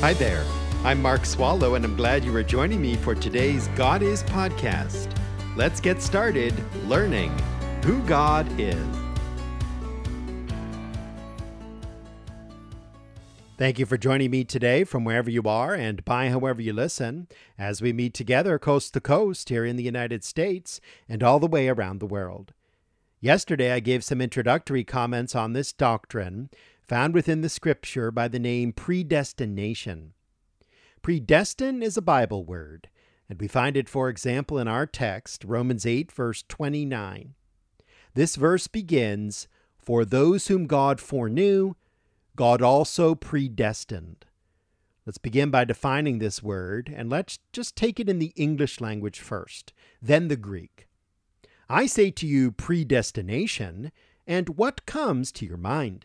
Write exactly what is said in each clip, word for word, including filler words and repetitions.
Hi there. I'm Mark Swallow, and I'm glad you are joining me for today's God Is podcast. Let's get started learning who God is. Thank you for joining me today from wherever you are and by however you listen, as we meet together coast to coast here in the United States and all the way around the world. Yesterday, I gave some introductory comments on this doctrine found within the scripture by the name predestination. Predestined is a Bible word, and we find it, for example, in our text, Romans eight, verse twenty-nine. This verse begins, "For those whom God foreknew, God also predestined." Let's begin by defining this word, and let's just take it in the English language first, then the Greek. I say to you predestination, and what comes to your mind?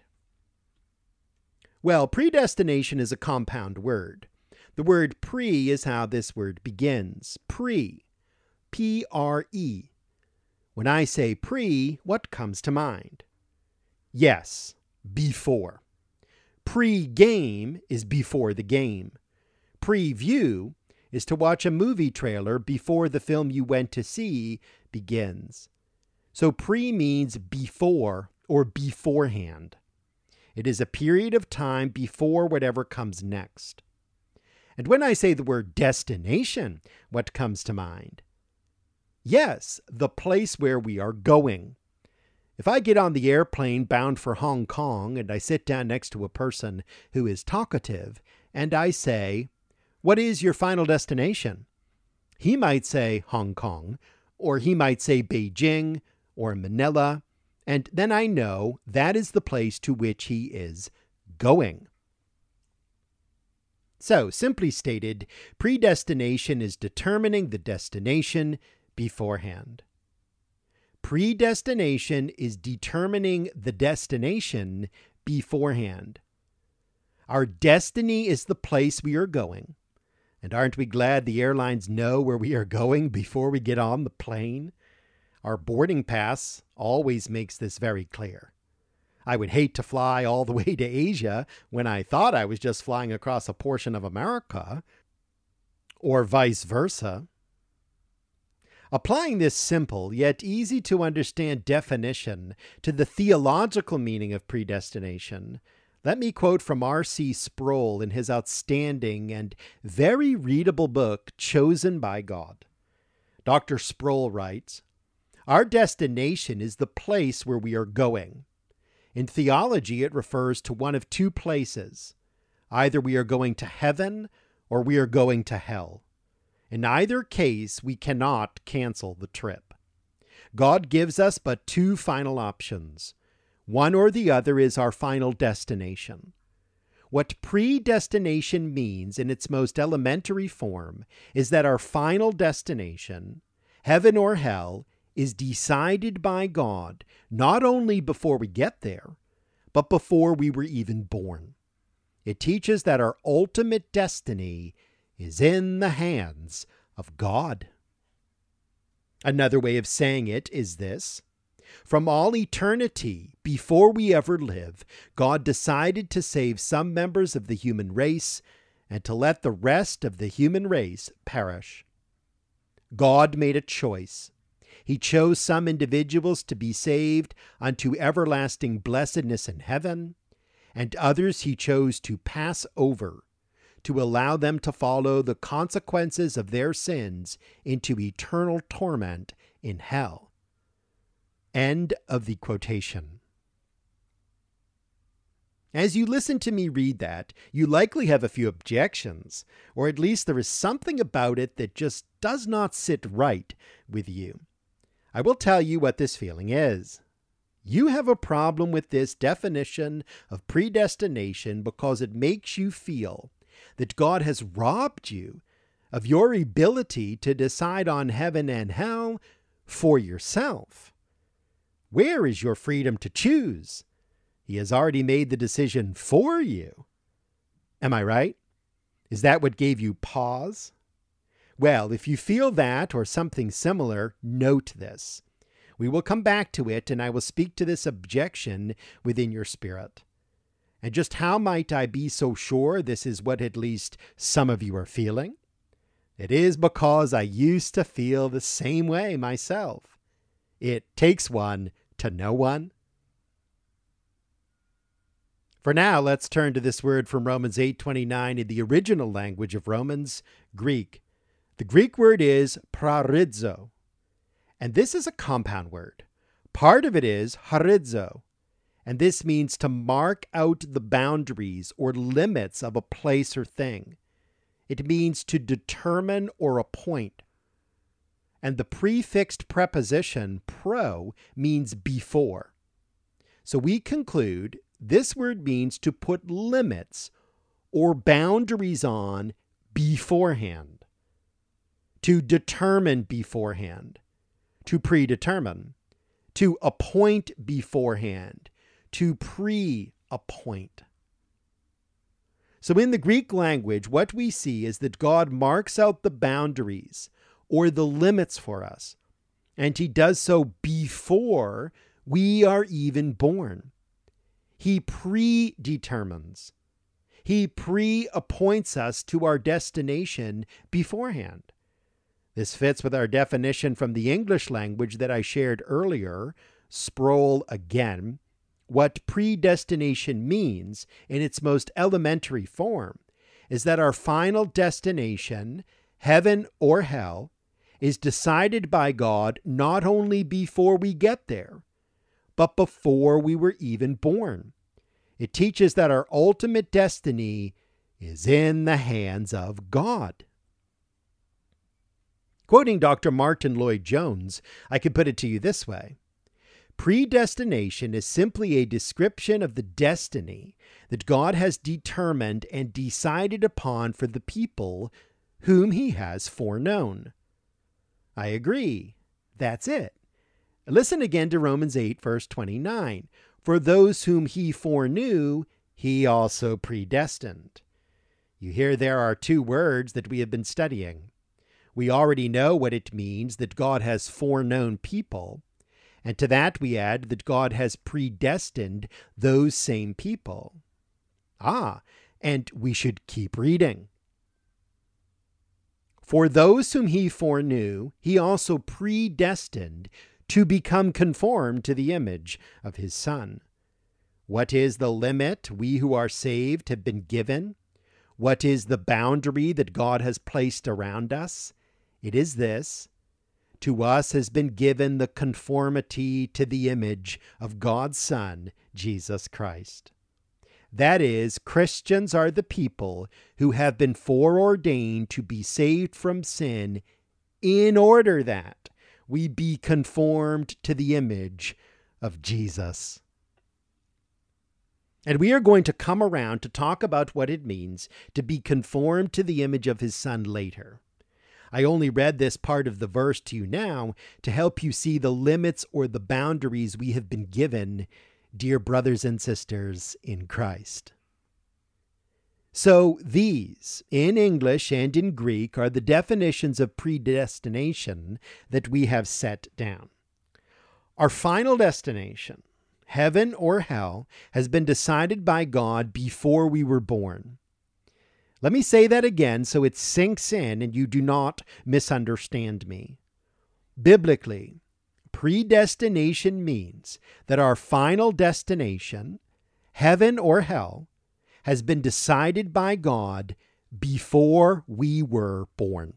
Well, predestination is a compound word. The word pre is how this word begins. Pre. P R E. When I say pre, what comes to mind? Yes, before. Pre-game is before the game. Preview is to watch a movie trailer before the film you went to see begins. So pre means before or beforehand. It is a period of time before whatever comes next. And when I say the word destination, what comes to mind? Yes, the place where we are going. If I get on the airplane bound for Hong Kong and I sit down next to a person who is talkative and I say, "What is your final destination?" He might say Hong Kong, or he might say Beijing or Manila, and then I know that is the place to which he is going. So, simply stated, predestination is determining the destination beforehand. Predestination is determining the destination beforehand. Our destiny is the place we are going. And aren't we glad the airlines know where we are going before we get on the plane? Our boarding pass always makes this very clear. I would hate to fly all the way to Asia when I thought I was just flying across a portion of America, or vice versa. Applying this simple yet easy to understand definition to the theological meaning of predestination, let me quote from R C Sproul in his outstanding and very readable book, Chosen by God. Doctor Sproul writes, "Our destination is the place where we are going. In theology, it refers to one of two places. Either we are going to heaven or we are going to hell. In either case, we cannot cancel the trip. God gives us but two final options. One or the other is our final destination. What predestination means in its most elementary form is that our final destination, heaven or hell, is decided by God not only before we get there, but before we were even born. It teaches that our ultimate destiny is in the hands of God." Another way of saying it is this: from all eternity, before we ever live, God decided to save some members of the human race and to let the rest of the human race perish. God made a choice. He chose some individuals to be saved unto everlasting blessedness in heaven, and others he chose to pass over, to allow them to follow the consequences of their sins into eternal torment in hell. End of the quotation. As you listen to me read that, you likely have a few objections, or at least there is something about it that just does not sit right with you. I will tell you what this feeling is. You have a problem with this definition of predestination because it makes you feel that God has robbed you of your ability to decide on heaven and hell for yourself. Where is your freedom to choose? He has already made the decision for you. Am I right? Is that what gave you pause? Well, if you feel that or something similar, note this. We will come back to it, and I will speak to this objection within your spirit. And just how might I be so sure this is what at least some of you are feeling? It is because I used to feel the same way myself. It takes one to know one. For now, let's turn to this word from Romans eight twenty-nine in the original language of Romans, Greek. The Greek word is prarizo, and this is a compound word. Part of it is harizo, and this means to mark out the boundaries or limits of a place or thing. It means to determine or appoint. And the prefixed preposition pro means before. So we conclude this word means to put limits or boundaries on beforehand, to determine beforehand, to predetermine, to appoint beforehand, to pre-appoint. So in the Greek language, what we see is that God marks out the boundaries or the limits for us, and he does so before we are even born. He predetermines. He pre-appoints us to our destination beforehand. This fits with our definition from the English language that I shared earlier, Sproul again. What predestination means in its most elementary form is that our final destination, heaven or hell, is decided by God not only before we get there, but before we were even born. It teaches that our ultimate destiny is in the hands of God. Quoting Doctor Martin Lloyd-Jones, I could put it to you this way. Predestination is simply a description of the destiny that God has determined and decided upon for the people whom he has foreknown. I agree. That's it. Listen again to Romans eight, verse twenty-nine. For those whom he foreknew, he also predestined. You hear there are two words that we have been studying. We already know what it means that God has foreknown people. And to that we add that God has predestined those same people. Ah, and we should keep reading. For those whom he foreknew, he also predestined to become conformed to the image of his Son. What is the limit we who are saved have been given? What is the boundary that God has placed around us? It is this. To us has been given the conformity to the image of God's Son, Jesus Christ. That is, Christians are the people who have been foreordained to be saved from sin in order that we be conformed to the image of Jesus. And we are going to come around to talk about what it means to be conformed to the image of his Son later. I only read this part of the verse to you now to help you see the limits or the boundaries we have been given, dear brothers and sisters in Christ. So these, in English and in Greek, are the definitions of predestination that we have set down. Our final destination, heaven or hell, has been decided by God before we were born. Let me say that again so it sinks in and you do not misunderstand me. Biblically, predestination means that our final destination, heaven or hell, has been decided by God before we were born.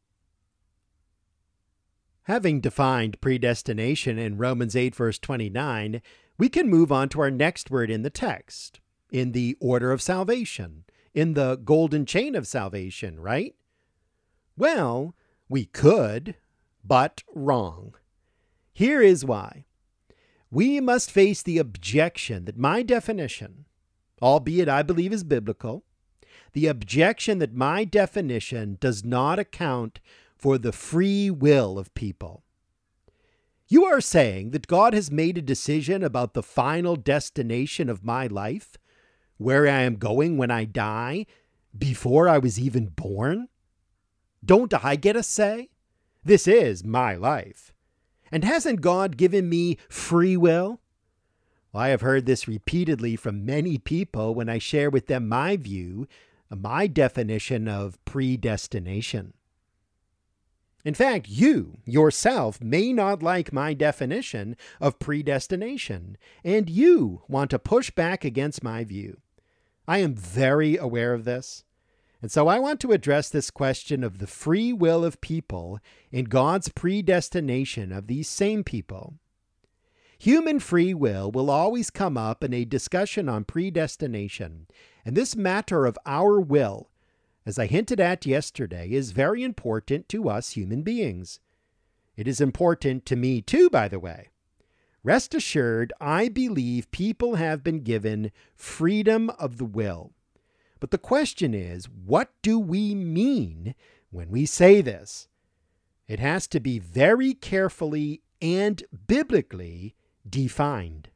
Having defined predestination in Romans eight, verse twenty-nine, we can move on to our next word in the text, in the order of salvation, in the golden chain of salvation, right? Well, we could, but wrong. Here is why. We must face the objection that my definition, albeit I believe is biblical, the objection that my definition does not account for the free will of people. You are saying that God has made a decision about the final destination of my life, where I am going when I die, before I was even born? Don't I get a say? This is my life. And hasn't God given me free will? Well, I have heard this repeatedly from many people when I share with them my view, my definition of predestination. In fact, you yourself may not like my definition of predestination, and you want to push back against my view. I am very aware of this, and so I want to address this question of the free will of people and God's predestination of these same people. Human free will will always come up in a discussion on predestination, and this matter of our will, as I hinted at yesterday, is very important to us human beings. It is important to me too, by the way. Rest assured, I believe people have been given freedom of the will. But the question is, what do we mean when we say this? It has to be very carefully and biblically defined.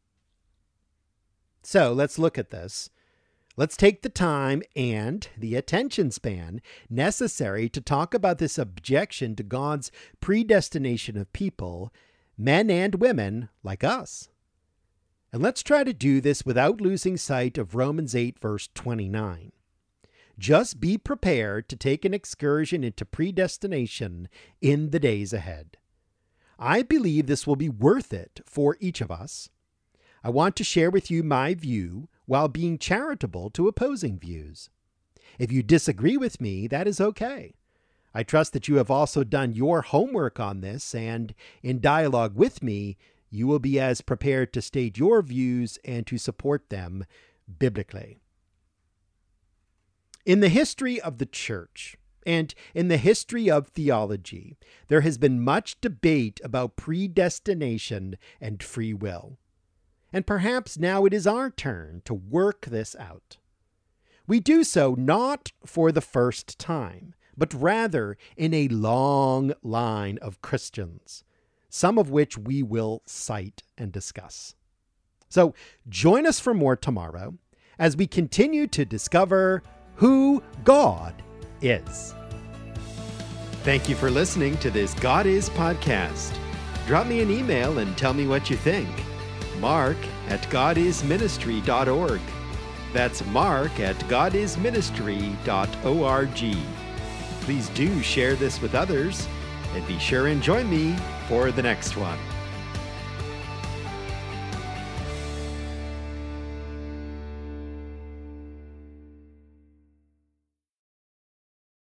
So let's look at this. Let's take the time and the attention span necessary to talk about this objection to God's predestination of people, men and women like us. And let's try to do this without losing sight of Romans eight, verse twenty-nine. Just be prepared to take an excursion into predestination in the days ahead. I believe this will be worth it for each of us. I want to share with you my view while being charitable to opposing views. If you disagree with me, that is okay. I trust that you have also done your homework on this, and in dialogue with me, you will be as prepared to state your views and to support them biblically. In the history of the church, and in the history of theology, there has been much debate about predestination and free will. And perhaps now it is our turn to work this out. We do so not for the first time, but rather in a long line of Christians, some of which we will cite and discuss. So join us for more tomorrow as we continue to discover who God is. Thank you for listening to this God Is podcast. Drop me an email and tell me what you think. Mark at god is ministry dot org. That's Mark at god is ministry dot org. Please do share this with others, and be sure and join me for the next one.